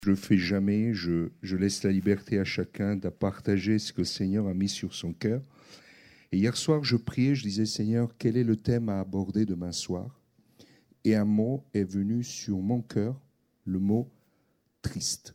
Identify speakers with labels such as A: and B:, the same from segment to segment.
A: Je ne le fais jamais, je laisse la liberté à chacun de partager ce que le Seigneur a mis sur son cœur. Et hier soir, je priais, je disais, Seigneur, quel est le thème à aborder demain soir? Et un mot est venu sur mon cœur, le mot triste.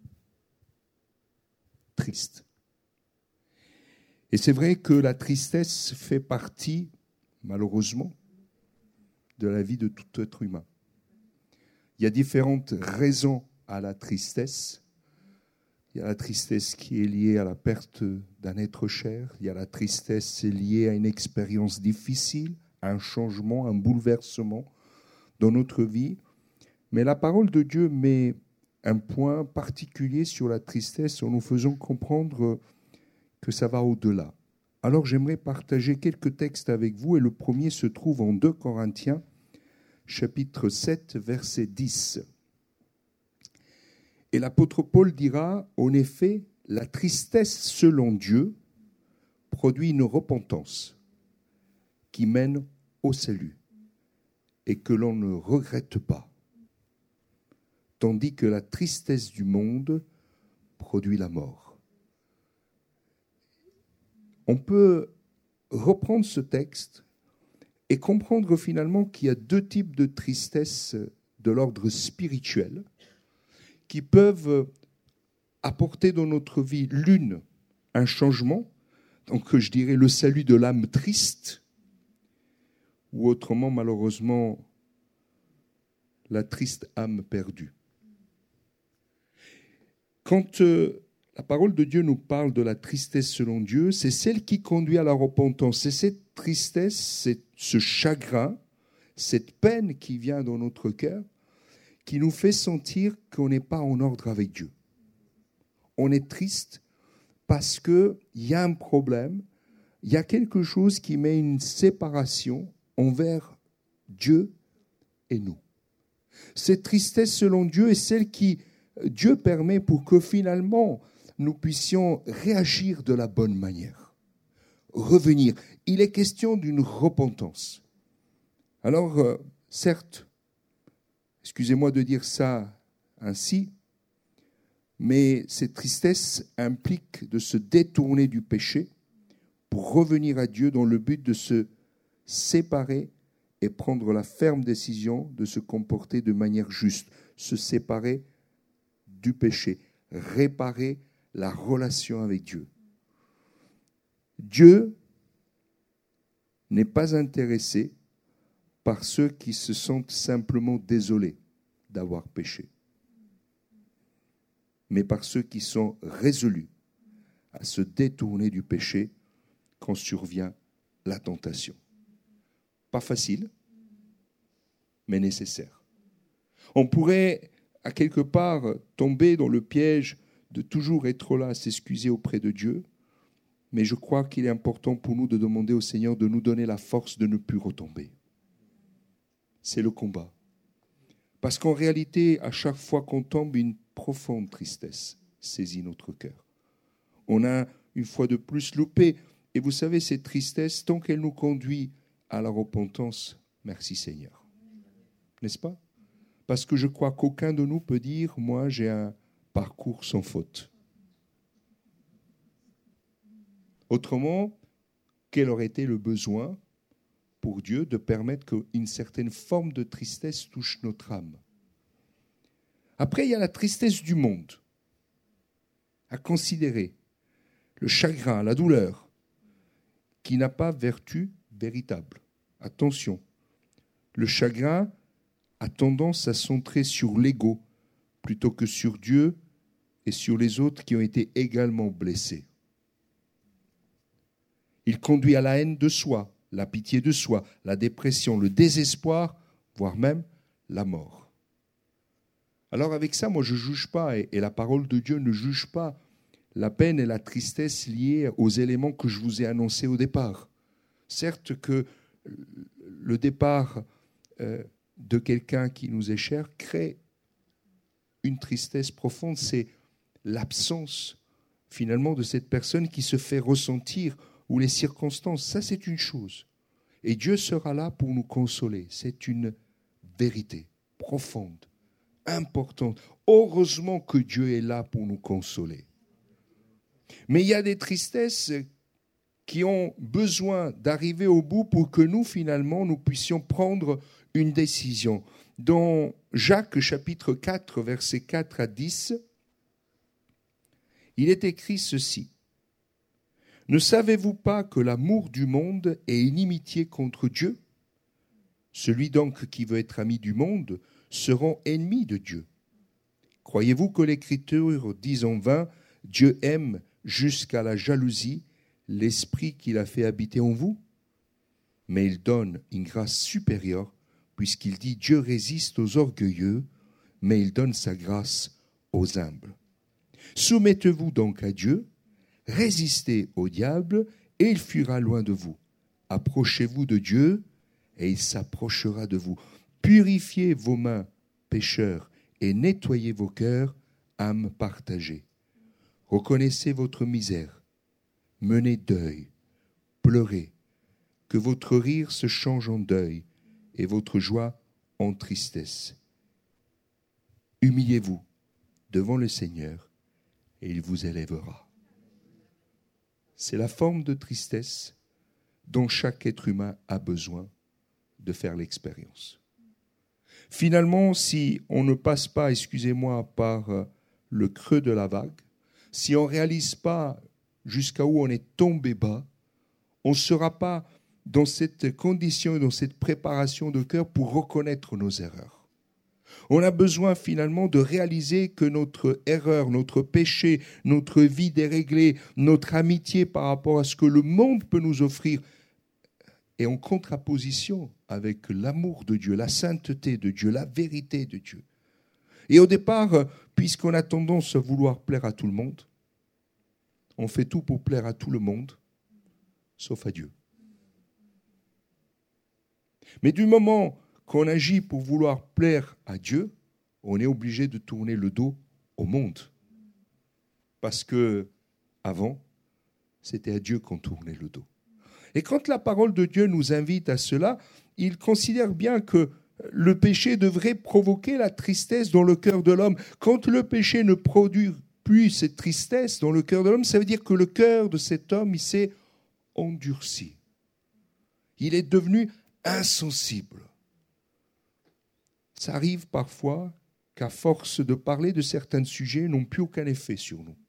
A: Triste. Et c'est vrai que la tristesse fait partie, malheureusement, de la vie de tout être humain. Il y a différentes raisons à la tristesse. Il y a la tristesse qui est liée à la perte d'un être cher. Il y a la tristesse liée à une expérience difficile, à un changement, un bouleversement dans notre vie. Mais la parole de Dieu met un point particulier sur la tristesse en nous faisant comprendre que ça va au-delà. Alors j'aimerais partager quelques textes avec vous et le premier se trouve en 2 Corinthiens, chapitre 7, verset 10. Et l'apôtre Paul dira, en effet, la tristesse selon Dieu produit une repentance qui mène au salut et que l'on ne regrette pas, tandis que la tristesse du monde produit la mort. On peut reprendre ce texte et comprendre finalement qu'il y a 2 types de tristesse de l'ordre spirituel qui peuvent apporter dans notre vie l'une, un changement, donc je dirais le salut de l'âme triste, ou autrement malheureusement la triste âme perdue. Quand la parole de Dieu nous parle de la tristesse selon Dieu, c'est celle qui conduit à la repentance. C'est cette tristesse, c'est ce chagrin, cette peine qui vient dans notre cœur, qui nous fait sentir qu'on n'est pas en ordre avec Dieu. On est triste parce qu'il y a un problème, il y a quelque chose qui met une séparation envers Dieu et nous. Cette tristesse selon Dieu est celle qui Dieu permet pour que finalement nous puissions réagir de la bonne manière, revenir. Il est question d'une repentance. Alors, certes, excusez-moi de dire ça ainsi, mais cette tristesse implique de se détourner du péché pour revenir à Dieu dans le but de se séparer et prendre la ferme décision de se comporter de manière juste, se séparer du péché, réparer la relation avec Dieu. Dieu n'est pas intéressé par ceux qui se sentent simplement désolés d'avoir péché, mais par ceux qui sont résolus à se détourner du péché quand survient la tentation. Pas facile, mais nécessaire. On pourrait, à quelque part, tomber dans le piège de toujours être là à s'excuser auprès de Dieu, mais je crois qu'il est important pour nous de demander au Seigneur de nous donner la force de ne plus retomber. C'est le combat. Parce qu'en réalité, à chaque fois qu'on tombe, une profonde tristesse saisit notre cœur. On a une fois de plus loupé. Et vous savez, cette tristesse, tant qu'elle nous conduit à la repentance, merci Seigneur. N'est-ce pas? Parce que je crois qu'aucun de nous peut dire, moi j'ai un parcours sans faute. Autrement, quel aurait été le besoin pour Dieu de permettre qu'une certaine forme de tristesse touche notre âme? Après, il y a la tristesse du monde, à considérer, le chagrin, la douleur, qui n'a pas vertu véritable. Attention, le chagrin a tendance à centrer sur l'ego plutôt que sur Dieu et sur les autres qui ont été également blessés. Il conduit à la haine de soi, la pitié de soi, la dépression, le désespoir, voire même la mort. Alors avec ça, moi je ne juge pas, et la parole de Dieu ne juge pas la peine et la tristesse liées aux éléments que je vous ai annoncés au départ. Certes que le départ de quelqu'un qui nous est cher crée une tristesse profonde, c'est l'absence finalement de cette personne qui se fait ressentir ou les circonstances, ça c'est une chose. Et Dieu sera là pour nous consoler, c'est une vérité profonde, importantes. Heureusement que Dieu est là pour nous consoler. Mais il y a des tristesses qui ont besoin d'arriver au bout pour que nous, finalement, nous puissions prendre une décision. Dans Jacques chapitre 4, versets 4 à 10, il est écrit ceci. « Ne savez-vous pas que l'amour du monde est inimitié contre Dieu ? Celui donc qui veut être ami du monde sera ennemi de Dieu. Croyez-vous que l'Écriture dit en vain « Dieu aime jusqu'à la jalousie l'esprit qu'il a fait habiter en vous ?» Mais il donne une grâce supérieure, puisqu'il dit « Dieu résiste aux orgueilleux, mais il donne sa grâce aux humbles. » Soumettez-vous donc à Dieu, résistez au diable, et il fuira loin de vous. Approchez-vous de Dieu, et il s'approchera de vous. Purifiez vos mains, pécheurs, et nettoyez vos cœurs, âmes partagées. Reconnaissez votre misère, menez deuil, pleurez, que votre rire se change en deuil, et votre joie en tristesse. Humiliez-vous devant le Seigneur, et il vous élèvera. C'est la forme de tristesse dont chaque être humain a besoin de faire l'expérience. Finalement, si on ne passe pas, excusez-moi, par le creux de la vague, si on ne réalise pas jusqu'à où on est tombé bas, on ne sera pas dans cette condition et dans cette préparation de cœur pour reconnaître nos erreurs. On a besoin finalement de réaliser que notre erreur, notre péché, notre vie déréglée, notre amitié par rapport à ce que le monde peut nous offrir est en contraposition avec l'amour de Dieu, la sainteté de Dieu, la vérité de Dieu. Et au départ, puisqu'on a tendance à vouloir plaire à tout le monde, on fait tout pour plaire à tout le monde, sauf à Dieu. Mais du moment qu'on agit pour vouloir plaire à Dieu, on est obligé de tourner le dos au monde. Parce que avant, c'était à Dieu qu'on tournait le dos. Et quand la parole de Dieu nous invite à cela, il considère bien que le péché devrait provoquer la tristesse dans le cœur de l'homme. Quand le péché ne produit plus cette tristesse dans le cœur de l'homme, ça veut dire que le cœur de cet homme, il s'est endurci. Il est devenu insensible. Ça arrive parfois qu'à force de parler de certains sujets, n'ont plus aucun effet sur nous.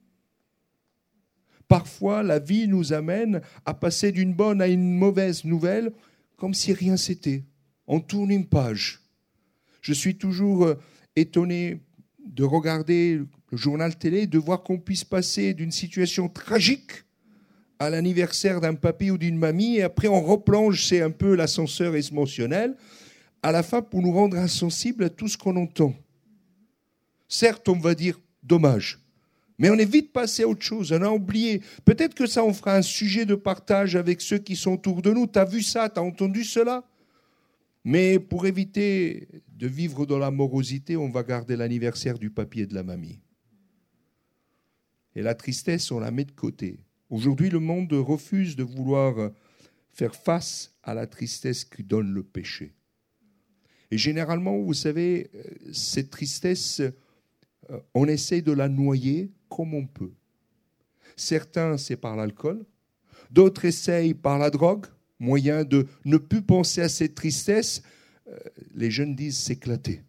A: Parfois, la vie nous amène à passer d'une bonne à une mauvaise nouvelle, comme si rien s'était. On tourne une page. Je suis toujours étonné de regarder le journal télé, de voir qu'on puisse passer d'une situation tragique à l'anniversaire d'un papy ou d'une mamie, et après on replonge, c'est un peu l'ascenseur émotionnel, à la fin pour nous rendre insensibles à tout ce qu'on entend. Certes, on va dire dommage, mais on est vite passé à autre chose, on a oublié. Peut-être que ça, on fera un sujet de partage avec ceux qui sont autour de nous. T'as vu ça, t'as entendu cela ? Mais pour éviter de vivre dans la morosité, on va garder l'anniversaire du papy et de la mamie. Et la tristesse, on la met de côté. Aujourd'hui, le monde refuse de vouloir faire face à la tristesse que donne le péché. Et généralement, vous savez, cette tristesse, on essaie de la noyer comme on peut. Certains, c'est par l'alcool. D'autres essayent par la drogue, moyen de ne plus penser à cette tristesse. Les jeunes disent s'éclater.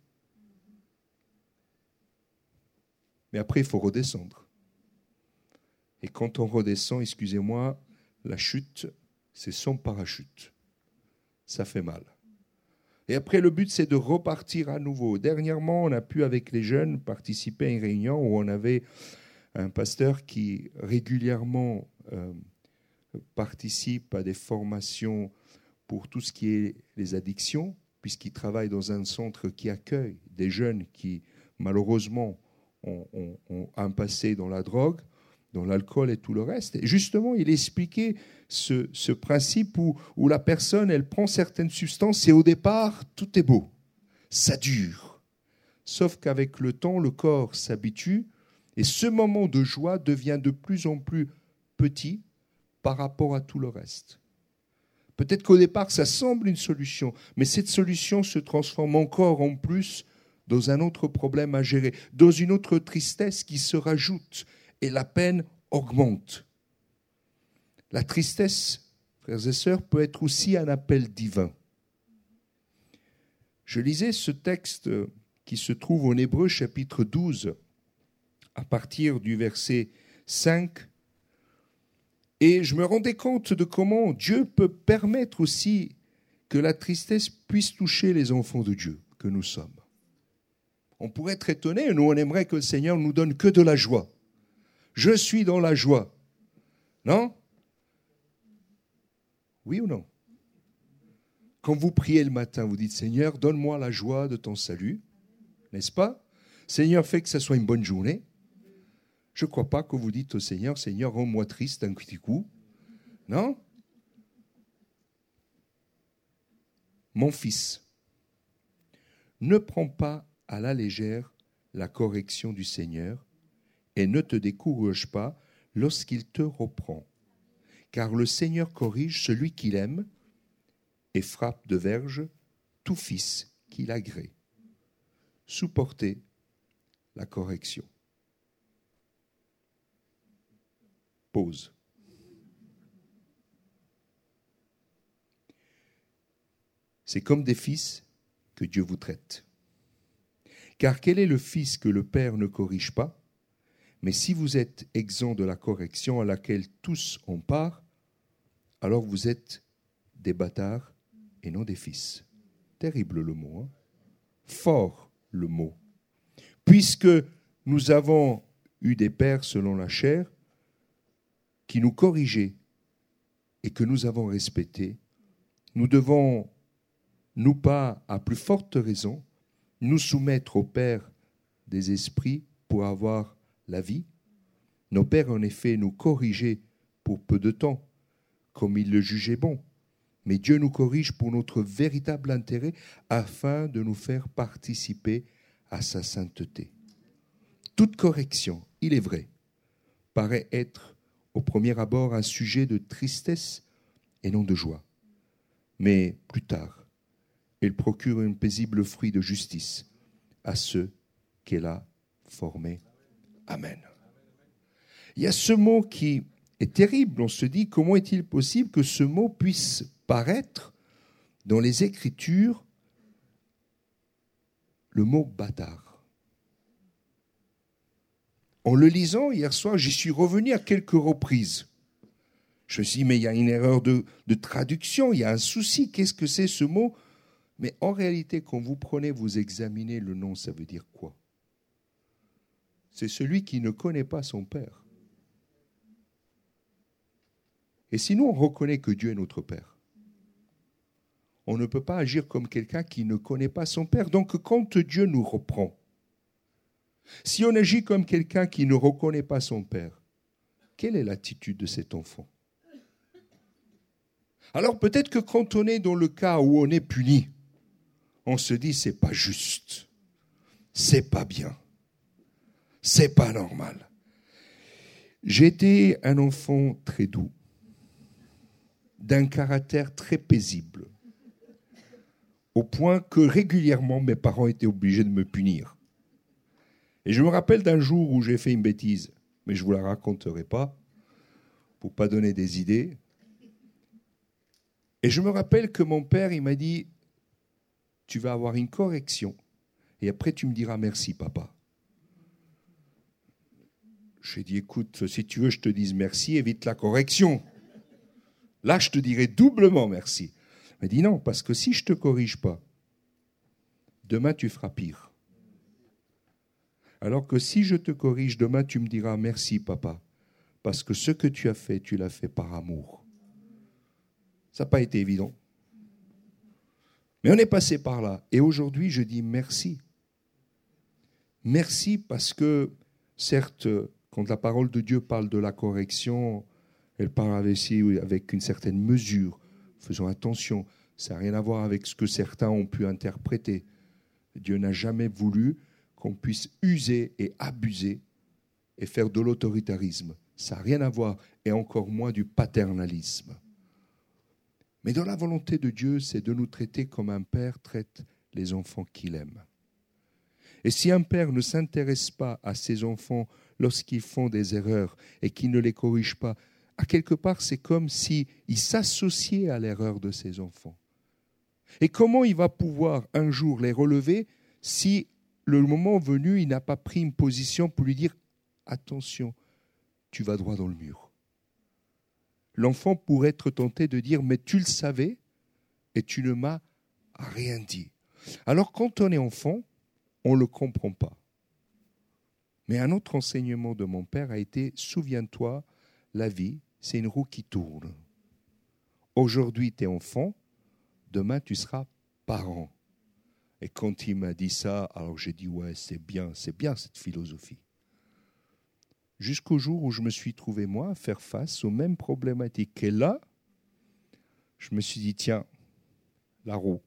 A: Mais après, il faut redescendre. Et quand on redescend, excusez-moi, la chute, c'est sans parachute. Ça fait mal. Et après, le but, c'est de repartir à nouveau. Dernièrement, on a pu, avec les jeunes, participer à une réunion où on avait un pasteur qui régulièrement participe à des formations pour tout ce qui est les addictions, puisqu'il travaille dans un centre qui accueille des jeunes qui, malheureusement, ont un passé dans la drogue, dans l'alcool et tout le reste. Et justement, il expliquait ce principe où la personne, elle prend certaines substances et au départ, tout est beau, ça dure. Sauf qu'avec le temps, le corps s'habitue et ce moment de joie devient de plus en plus petit par rapport à tout le reste. Peut-être qu'au départ, ça semble une solution, mais cette solution se transforme encore en plus dans un autre problème à gérer, dans une autre tristesse qui se rajoute et la peine augmente. La tristesse, frères et sœurs, peut être aussi un appel divin. Je lisais ce texte qui se trouve en Hébreux chapitre 12, à partir du verset 5, et je me rendais compte de comment Dieu peut permettre aussi que la tristesse puisse toucher les enfants de Dieu que nous sommes. On pourrait être étonné, nous on aimerait que le Seigneur nous donne que de la joie. Je suis dans la joie. Non ? Oui ou non ? Quand vous priez le matin, vous dites « Seigneur, donne-moi la joie de ton salut », n'est-ce pas ? Seigneur, fais que ça soit une bonne journée. Je ne crois pas que vous dites au Seigneur « Seigneur, rends-moi triste d'un petit coup ». Non ? Mon fils, ne prends pas à la légère la correction du Seigneur et ne te décourage pas lorsqu'il te reprend. Car le Seigneur corrige celui qu'il aime et frappe de verge tout fils qu'il agrée. Supportez la correction. Pause. C'est comme des fils que Dieu vous traite. Car quel est le fils que le Père ne corrige pas ? Mais si vous êtes exempt de la correction à laquelle tous ont part, alors vous êtes des bâtards et non des fils. Terrible le mot, hein ? Fort le mot. Puisque nous avons eu des pères selon la chair qui nous corrigeaient et que nous avons respectés, nous devons, nous pas à plus forte raison, nous soumettre au Père des esprits pour avoir la vie. Nos pères, en effet, nous corrigeaient pour peu de temps, comme ils le jugeaient bon. Mais Dieu nous corrige pour notre véritable intérêt, afin de nous faire participer à sa sainteté. Toute correction, il est vrai, paraît être au premier abord un sujet de tristesse et non de joie. Mais plus tard, elle procure un paisible fruit de justice à ceux qu'elle a formés. Amen. Il y a ce mot qui est terrible. On se dit, comment est-il possible que ce mot puisse paraître dans les Écritures, le mot bâtard. En le lisant hier soir, j'y suis revenu à quelques reprises. Je me suis dit, mais il y a une erreur de traduction, il y a un souci, qu'est-ce que c'est ce mot ? Mais en réalité, quand vous prenez, vous examinez le nom, ça veut dire quoi ? C'est celui qui ne connaît pas son Père. Et sinon, on reconnaît que Dieu est notre Père. On ne peut pas agir comme quelqu'un qui ne connaît pas son Père. Donc, quand Dieu nous reprend, si on agit comme quelqu'un qui ne reconnaît pas son Père, quelle est l'attitude de cet enfant ? Alors, peut-être que quand on est dans le cas où on est puni, on se dit, c'est pas juste, c'est pas bien, c'est pas normal. J'étais un enfant très doux, d'un caractère très paisible, au point que régulièrement mes parents étaient obligés de me punir. Et je me rappelle d'un jour où j'ai fait une bêtise, mais je ne vous la raconterai pas, pour ne pas donner des idées. Et je me rappelle que mon père, il m'a dit, tu vas avoir une correction, et après tu me diras merci, papa. J'ai dit, écoute, si tu veux, je te dise merci, évite la correction. Là, je te dirai doublement merci. Il m'a dit, non, parce que si je ne te corrige pas, demain tu feras pire. Alors que si je te corrige, demain tu me diras merci, papa, parce que ce que tu as fait, tu l'as fait par amour. Ça n'a pas été évident. Mais on est passé par là. Et aujourd'hui, je dis merci. Merci parce que, certes, quand la parole de Dieu parle de la correction, elle parle aussi avec une certaine mesure. Faisons attention, ça n'a rien à voir avec ce que certains ont pu interpréter. Dieu n'a jamais voulu qu'on puisse user et abuser et faire de l'autoritarisme. Ça n'a rien à voir, et encore moins du paternalisme. Mais dans la volonté de Dieu, c'est de nous traiter comme un père traite les enfants qu'il aime. Et si un père ne s'intéresse pas à ses enfants lorsqu'ils font des erreurs et qu'il ne les corrige pas, à quelque part, c'est comme s'il s'associait à l'erreur de ses enfants. Et comment il va pouvoir un jour les relever si, le moment venu, il n'a pas pris une position pour lui dire « Attention, tu vas droit dans le mur ». L'enfant pourrait être tenté de dire « Mais tu le savais et tu ne m'as rien dit ». Alors quand on est enfant, on ne le comprend pas. Mais un autre enseignement de mon père a été « Souviens-toi, la vie, c'est une roue qui tourne. Aujourd'hui, tu es enfant, demain, tu seras parent. » Et quand il m'a dit ça, alors j'ai dit « Ouais, c'est bien cette philosophie. » Jusqu'au jour où je me suis trouvé, moi, à faire face aux mêmes problématiques. Et là, je me suis dit « Tiens, la roue,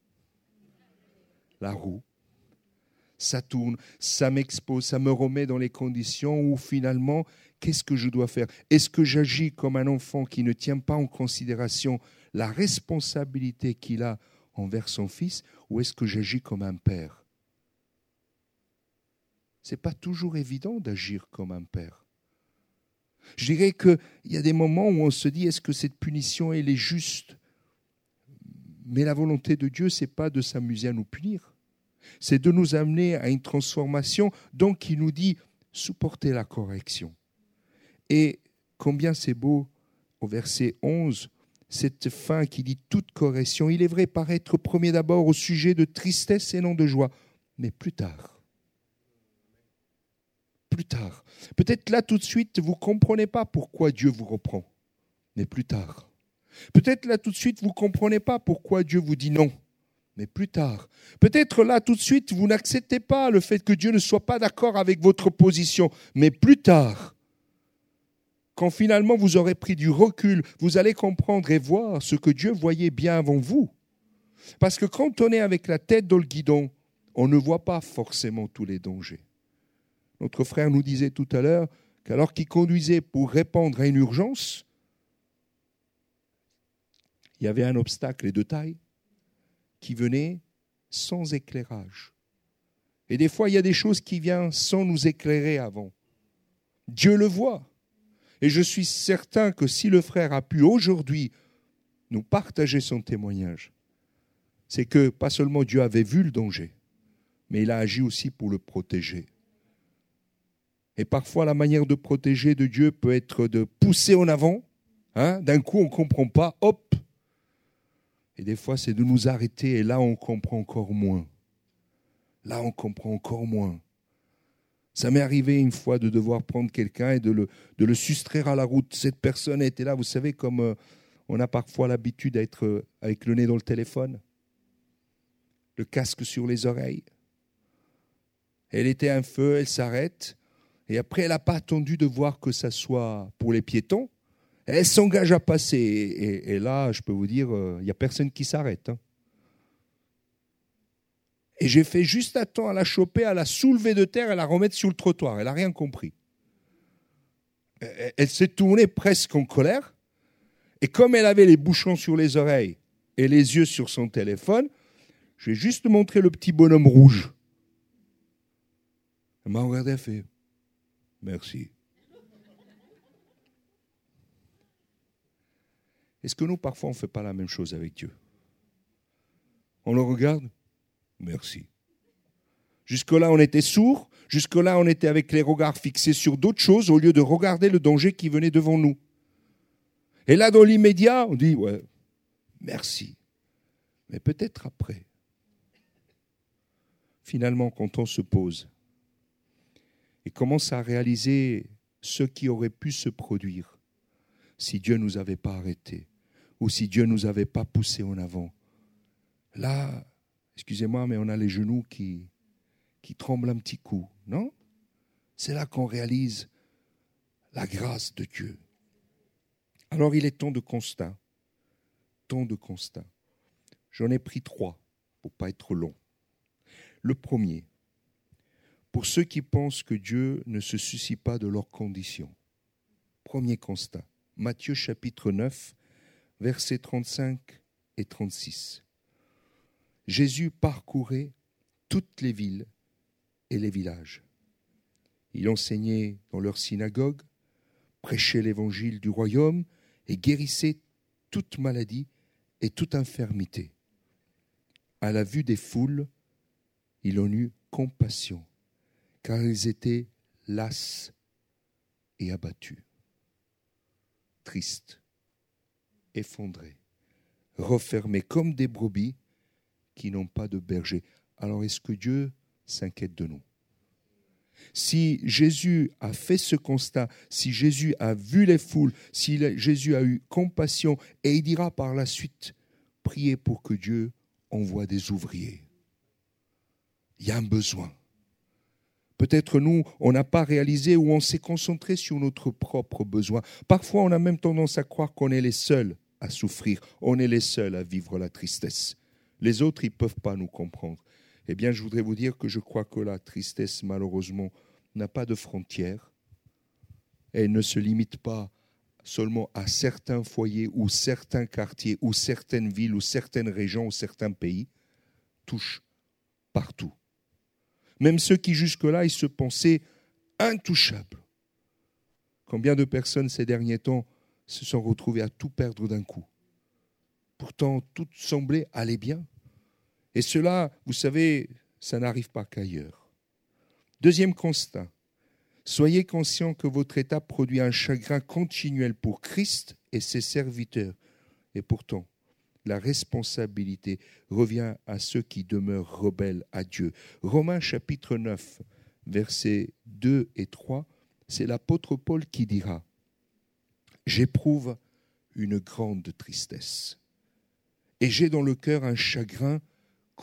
A: ça tourne, ça m'expose, ça me remet dans les conditions où finalement, qu'est-ce que je dois faire ? Est-ce que j'agis comme un enfant qui ne tient pas en considération la responsabilité qu'il a envers son fils, ou est-ce que j'agis comme un père ? Ce n'est pas toujours évident d'agir comme un père. Je dirais qu'il y a des moments où on se dit, est-ce que cette punition, elle est juste ? Mais la volonté de Dieu, ce n'est pas de s'amuser à nous punir. C'est de nous amener à une transformation. Donc, il nous dit, supportez la correction. Et combien c'est beau, au verset 11, cette fin qui dit toute correction. Il est vrai paraître premier d'abord au sujet de tristesse et non de joie, mais plus tard. Peut-être là, tout de suite, vous ne comprenez pas pourquoi Dieu vous reprend, mais plus tard. Peut-être là, tout de suite, vous ne comprenez pas pourquoi Dieu vous dit non, mais plus tard. Peut-être là, tout de suite, vous n'acceptez pas le fait que Dieu ne soit pas d'accord avec votre position, mais plus tard, quand finalement vous aurez pris du recul, vous allez comprendre et voir ce que Dieu voyait bien avant vous. Parce que quand on est avec la tête dans le guidon, on ne voit pas forcément tous les dangers. Notre frère nous disait tout à l'heure qu'alors qu'il conduisait pour répondre à une urgence, il y avait un obstacle de taille qui venait sans éclairage. Et des fois, il y a des choses qui viennent sans nous éclairer avant. Dieu le voit. Et je suis certain que si le frère a pu aujourd'hui nous partager son témoignage, c'est que pas seulement Dieu avait vu le danger, mais il a agi aussi pour le protéger. Et parfois, la manière de protéger de Dieu peut être de pousser en avant. D'un coup, on ne comprend pas, hop. Et des fois, c'est de nous arrêter et là, on comprend encore moins. Ça m'est arrivé une fois de devoir prendre quelqu'un et de le soustraire à la route. Cette personne était là, vous savez, comme on a parfois l'habitude d'être avec le nez dans le téléphone, le casque sur les oreilles. Elle était un feu, elle s'arrête. Et après, elle n'a pas attendu de voir que ça soit pour les piétons. Elle s'engage à passer. Et là, je peux vous dire, il n'y a personne qui s'arrête. Et j'ai fait juste à temps à la choper, à la soulever de terre et à la remettre sur le trottoir. Elle n'a rien compris. Elle s'est tournée presque en colère. Et comme elle avait les bouchons sur les oreilles et les yeux sur son téléphone, je lui ai juste montré le petit bonhomme rouge. Elle m'a regardé et fait « Merci ». Est-ce que nous, parfois, on ne fait pas la même chose avec Dieu ? On le regarde ? Merci. Jusque-là, on était sourds. Jusque-là, on était avec les regards fixés sur d'autres choses au lieu de regarder le danger qui venait devant nous. Et là, dans l'immédiat, on dit « Ouais, merci ». Mais peut-être après. Finalement, quand on se pose et commence à réaliser ce qui aurait pu se produire si Dieu ne nous avait pas arrêtés ou si Dieu ne nous avait pas poussés en avant. Là, excusez-moi, mais on a les genoux qui tremblent un petit coup, non ? C'est là qu'on réalise la grâce de Dieu. Alors il est temps de constat. J'en ai pris 3 pour ne pas être long. Le premier, pour ceux qui pensent que Dieu ne se soucie pas de leurs conditions. Premier constat, Matthieu chapitre 9, versets 35 et 36. Jésus parcourait toutes les villes et les villages. Il enseignait dans leur synagogue, prêchait l'évangile du royaume et guérissait toute maladie et toute infirmité. À la vue des foules, il en eut compassion, car ils étaient las et abattus, tristes, effondrés, refermés comme des brebis qui n'ont pas de berger. Alors est-ce que Dieu s'inquiète de nous? Si Jésus a fait ce constat, si Jésus a vu les foules, si Jésus a eu compassion, et il dira par la suite, priez pour que Dieu envoie des ouvriers. Il y a un besoin. Peut-être nous, on n'a pas réalisé ou on s'est concentré sur notre propre besoin. Parfois, on a même tendance à croire qu'on est les seuls à souffrir, on est les seuls à vivre la tristesse. Les autres, ils ne peuvent pas nous comprendre. Eh bien, je voudrais vous dire que je crois que la tristesse, malheureusement, n'a pas de frontières. Elle ne se limite pas seulement à certains foyers ou certains quartiers ou certaines villes ou certaines régions ou certains pays. Touche partout. Même ceux qui jusque-là, ils se pensaient intouchables. Combien de personnes ces derniers temps se sont retrouvées à tout perdre d'un coup? Pourtant, tout semblait aller bien. Et cela, vous savez, ça n'arrive pas qu'ailleurs. Deuxième constat, soyez conscient que votre état produit un chagrin continuel pour Christ et ses serviteurs. Et pourtant, la responsabilité revient à ceux qui demeurent rebelles à Dieu. Romains chapitre 9, versets 2 et 3, c'est l'apôtre Paul qui dira « J'éprouve une grande tristesse et j'ai dans le cœur un chagrin continuel. »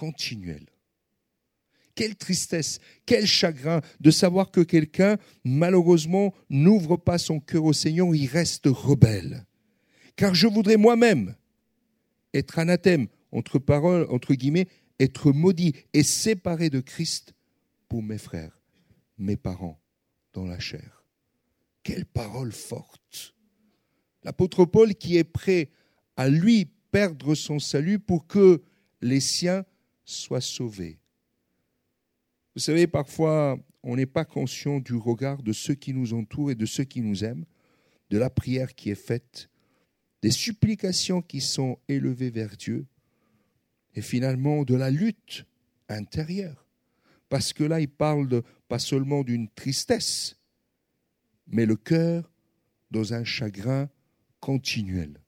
A: Quelle tristesse, quel chagrin de savoir que quelqu'un, malheureusement, n'ouvre pas son cœur au Seigneur, il reste rebelle. Car je voudrais moi-même être anathème, entre guillemets, être maudit et séparé de Christ pour mes frères, mes parents dans la chair. Quelle parole forte! L'apôtre Paul qui est prêt à lui perdre son salut pour que les siens soient sauvés. Vous savez, parfois, on n'est pas conscient du regard de ceux qui nous entourent et de ceux qui nous aiment, de la prière qui est faite, des supplications qui sont élevées vers Dieu, et finalement de la lutte intérieure. Parce que là, il parle pas seulement d'une tristesse, mais le cœur dans un chagrin continuel.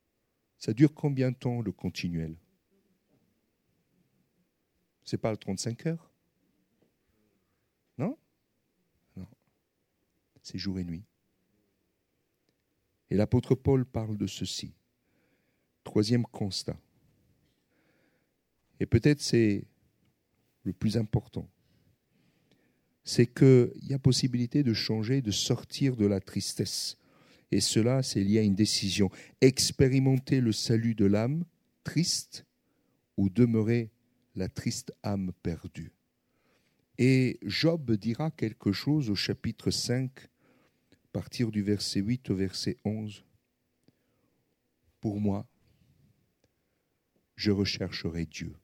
A: Ça dure combien de temps, le continuel? Ce n'est pas le 35 heures? Non? Non. C'est jour et nuit. Et l'apôtre Paul parle de ceci. Troisième constat. Et peut-être c'est le plus important. C'est qu'il y a possibilité de changer, de sortir de la tristesse. Et cela, c'est lié à une décision. Expérimenter le salut de l'âme triste ou demeurer la triste âme perdue. Et Job dira quelque chose au chapitre 5, à partir du verset 8 au verset 11. Pour moi, je rechercherai Dieu.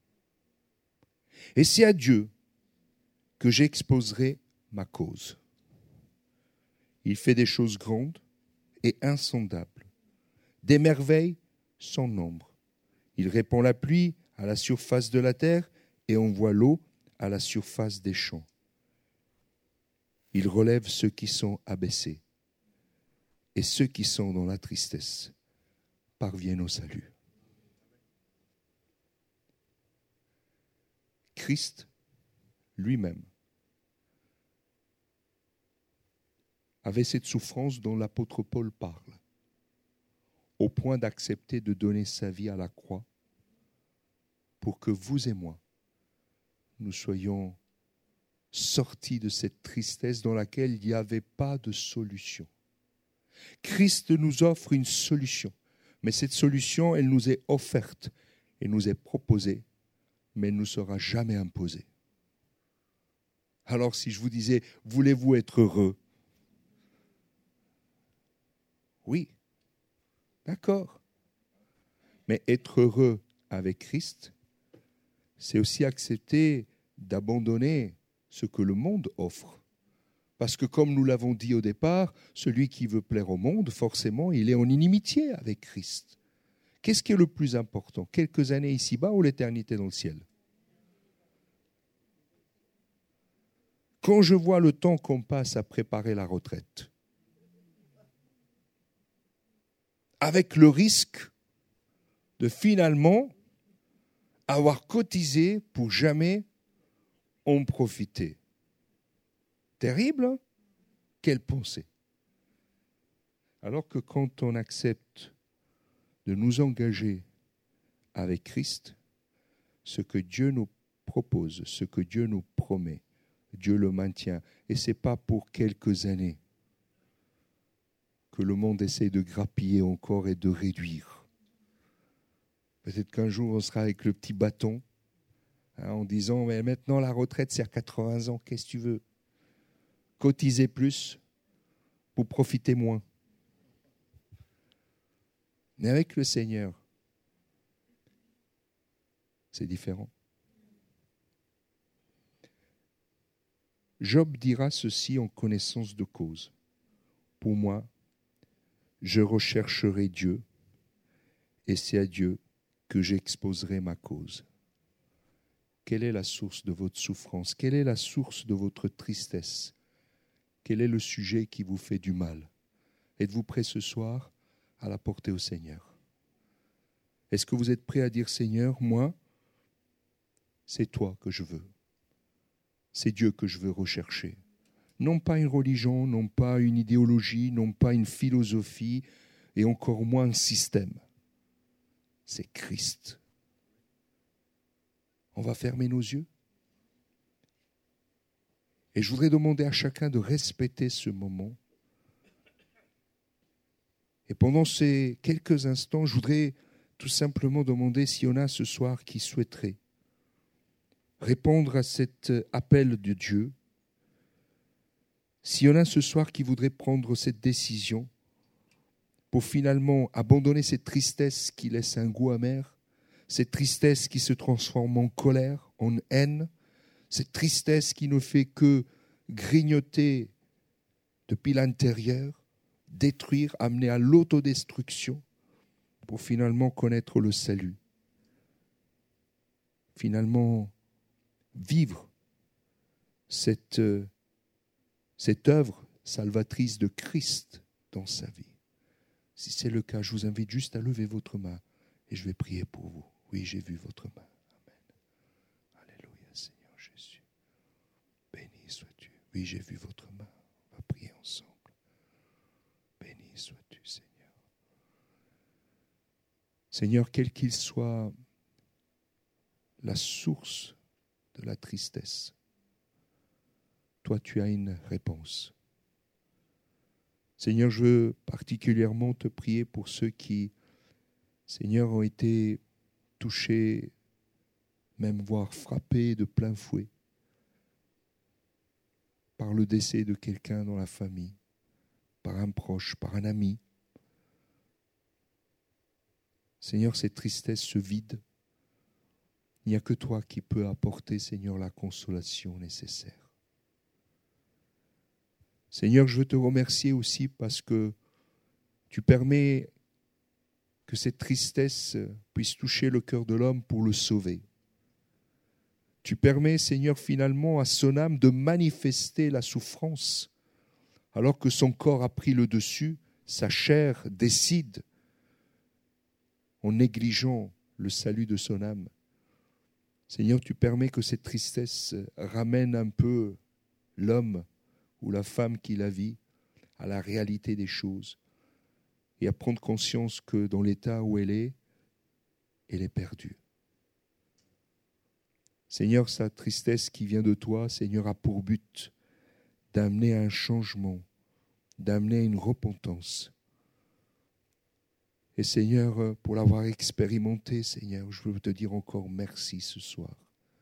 A: Et c'est à Dieu que j'exposerai ma cause. Il fait des choses grandes et insondables, des merveilles sans nombre. Il répand la pluie à la surface de la terre et envoie l'eau à la surface des champs. Il relève ceux qui sont abaissés et ceux qui sont dans la tristesse parviennent au salut. Christ lui-même avait cette souffrance dont l'apôtre Paul parle, au point d'accepter de donner sa vie à la croix pour que vous et moi, nous soyons sortis de cette tristesse dans laquelle il n'y avait pas de solution. Christ nous offre une solution, mais cette solution, elle nous est offerte, elle nous est proposée, mais elle ne nous sera jamais imposée. Alors si je vous disais, voulez-vous être heureux? Oui, d'accord. Mais être heureux avec Christ, c'est aussi accepter d'abandonner ce que le monde offre. Parce que comme nous l'avons dit au départ, celui qui veut plaire au monde, forcément, il est en inimitié avec Christ. Qu'est-ce qui est le plus important? Quelques années ici-bas ou l'éternité dans le ciel? Quand je vois le temps qu'on passe à préparer la retraite, avec le risque de finalement avoir cotisé pour jamais en profiter. Terrible, hein? Quelle pensée. Alors que quand on accepte de nous engager avec Christ, ce que Dieu nous propose, ce que Dieu nous promet, Dieu le maintient. Et ce n'est pas pour quelques années que le monde essaie de grappiller encore et de réduire. Peut-être qu'un jour, on sera avec le petit bâton, en disant, mais maintenant la retraite, c'est à 80 ans, qu'est-ce que tu veux? Cotiser plus pour profiter moins. Mais avec le Seigneur, c'est différent. Job dira ceci en connaissance de cause. Pour moi, je rechercherai Dieu, et c'est à Dieu que j'exposerai ma cause. Quelle est la source de votre souffrance? Quelle est la source de votre tristesse? Quel est le sujet qui vous fait du mal? Êtes-vous prêt ce soir à la porter au Seigneur? Est-ce que vous êtes prêt à dire, Seigneur, moi, c'est toi que je veux. C'est Dieu que je veux rechercher. Non pas une religion, non pas une idéologie, non pas une philosophie, et encore moins un système. C'est Christ. On va fermer nos yeux. Et je voudrais demander à chacun de respecter ce moment. Et pendant ces quelques instants, je voudrais tout simplement demander s'il y en a ce soir qui souhaiteraient répondre à cet appel de Dieu. S'il y en a ce soir qui voudraient prendre cette décision pour finalement abandonner cette tristesse qui laisse un goût amer, cette tristesse qui se transforme en colère, en haine, cette tristesse qui ne fait que grignoter depuis l'intérieur, détruire, amener à l'autodestruction pour finalement connaître le salut. Finalement, vivre cette œuvre salvatrice de Christ dans sa vie. Si c'est le cas, je vous invite juste à lever votre main et je vais prier pour vous. Oui, j'ai vu votre main. Amen. Alléluia, Seigneur Jésus. Béni sois-tu. Oui, j'ai vu votre main. On va prier ensemble. Béni sois-tu, Seigneur. Seigneur, quel qu'il soit la source de la tristesse, toi, tu as une réponse. Seigneur, je veux particulièrement te prier pour ceux qui, Seigneur, ont été touchés, même voire frappés de plein fouet par le décès de quelqu'un dans la famille, par un proche, par un ami. Seigneur, cette tristesse, ce vide, il n'y a que toi qui peux apporter, Seigneur, la consolation nécessaire. Seigneur, je veux te remercier aussi parce que tu permets que cette tristesse puisse toucher le cœur de l'homme pour le sauver. Tu permets, Seigneur, finalement à son âme de manifester la souffrance, alors que son corps a pris le dessus, sa chair décide, en négligeant le salut de son âme. Seigneur, tu permets que cette tristesse ramène un peu l'homme ou la femme qui la vit à la réalité des choses et à prendre conscience que dans l'état où elle est perdue. Seigneur, sa tristesse qui vient de toi, Seigneur, a pour but d'amener un changement, d'amener une repentance. Et Seigneur, pour l'avoir expérimenté, Seigneur, je veux te dire encore merci ce soir.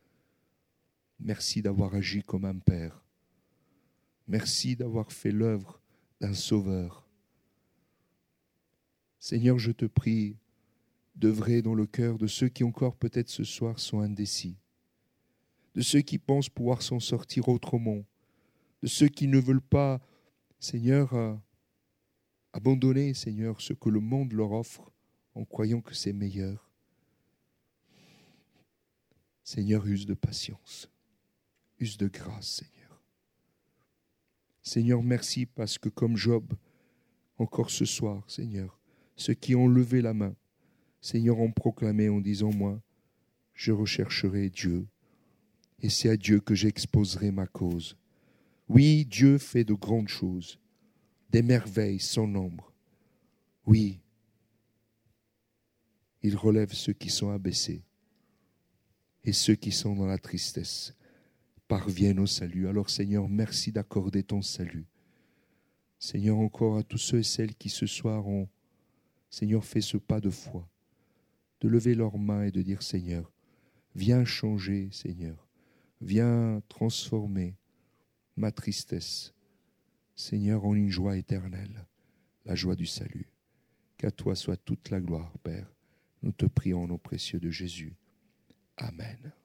A: Merci d'avoir agi comme un père. Merci d'avoir fait l'œuvre d'un sauveur. Seigneur, je te prie d'œuvrer dans le cœur de ceux qui encore peut-être ce soir sont indécis, de ceux qui pensent pouvoir s'en sortir autrement, de ceux qui ne veulent pas, Seigneur, abandonner, Seigneur, ce que le monde leur offre en croyant que c'est meilleur. Seigneur, use de patience, use de grâce, Seigneur. Seigneur, merci parce que comme Job, encore ce soir, Seigneur, ceux qui ont levé la main, Seigneur, ont proclamé en disant, moi, je rechercherai Dieu et c'est à Dieu que j'exposerai ma cause. Oui, Dieu fait de grandes choses, des merveilles sans nombre. Oui, il relève ceux qui sont abaissés et ceux qui sont dans la tristesse parviennent au salut. Alors Seigneur, merci d'accorder ton salut. Seigneur, encore à tous ceux et celles qui ce soir ont, Seigneur, fait ce pas de foi, de lever leurs mains et de dire, Seigneur, viens changer, Seigneur, viens transformer ma tristesse, Seigneur, en une joie éternelle, la joie du salut. Qu'à toi soit toute la gloire, Père. Nous te prions au nom précieux de Jésus. Amen.